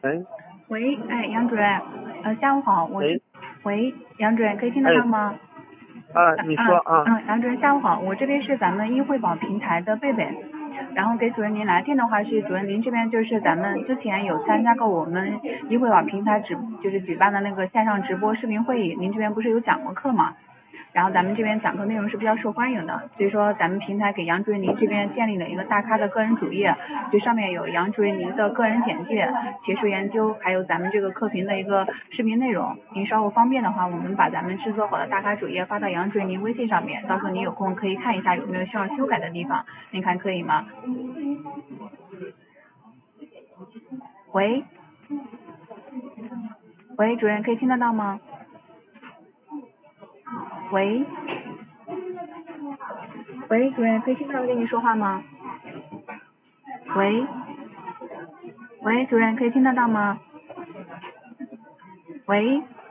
喂， 喂，哎，杨主任，下午好，喂，杨主任可以听得到吗？ 你说啊。 杨主任下午好，我这边是咱们医惠宝平台的贝贝，然后给主任您来电的话是主任您这边就是咱们之前有参加过我们医惠宝平台就是举办的那个线上直播视频会议，您这边不是有讲过课吗？然后咱们这边讲课内容是比较受欢迎的，所以说咱们平台给杨主任您这边建立了一个大咖的个人主页，这上面有杨主任您的个人简介、学术研究，还有咱们这个课评的一个视频内容。您稍后方便的话，我们把咱们制作好的大咖主页发到杨主任您微信上面，到时候您有空可以看一下有没有需要修改的地方，您看可以吗？喂，主任可以听得到吗？喂，主任可以听到我跟你说话吗？喂，主任可以听得到吗？喂。